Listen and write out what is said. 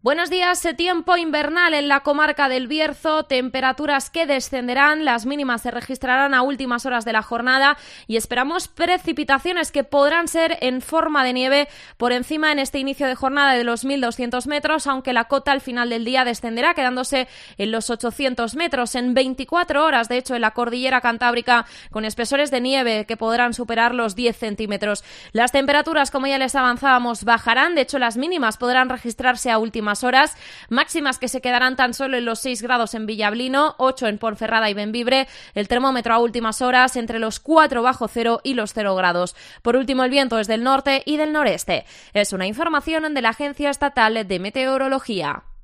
Buenos días. Tiempo invernal en la comarca del Bierzo, temperaturas que descenderán, las mínimas se registrarán a últimas horas de la jornada y esperamos precipitaciones que podrán ser en forma de nieve por encima en este inicio de jornada de los 1.200 metros, aunque la cota al final del día descenderá quedándose en los 800 metros en 24 horas, de hecho en la cordillera cantábrica, con espesores de nieve que podrán superar los 10 centímetros. Las temperaturas, como ya les avanzábamos, bajarán, de hecho las mínimas podrán registrarse a últimas horas, máximas que se quedarán tan solo en los 6 grados en Villablino, 8 en Ponferrada y Bembibre, el termómetro a últimas horas entre los 4 bajo cero y los 0 grados. Por último, el viento es del norte y del noreste. Es una información de la Agencia Estatal de Meteorología.